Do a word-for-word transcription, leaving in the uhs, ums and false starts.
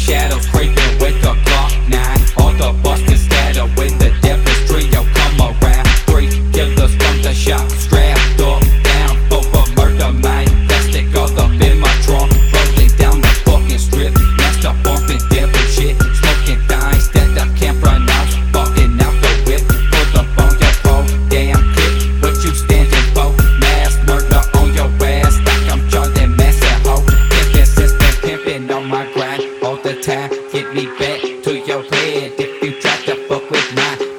shadows creeping with the Glock nine. All the busters scatter when the devil's trio come around. Three killers from the shop, strapped up, down for a murder, man. Plastic all up in my trunk, rolling down the fucking strip. Master bumping devil shit, smoking things that I can't pronounce. Fucking out the whip, pull up on your phone, damn clip. What you standing for? Mass murder on your ass, like I'm Charlie Manson, ho. Pimpin' system, pimpin' on my grind all the time. Get me back to your head if you try to fuck with mine.